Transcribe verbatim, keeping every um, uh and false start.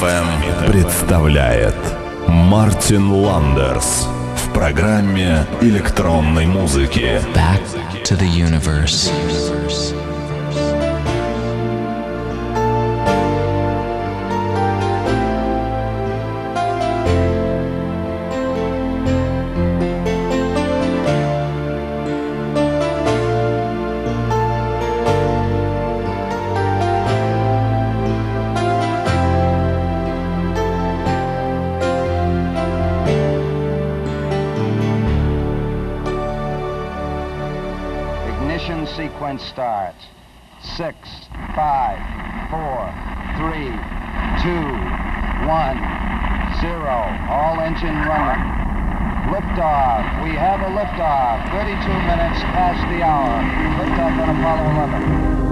эф эм представляет Мартин Ландерс в программе электронной музыки Back to the Universe. Sequence starts. Six, five, four, three, two, one, zero. All engine running. Liftoff. We have a liftoff. thirty-two minutes past the hour. Liftoff on Apollo eleven.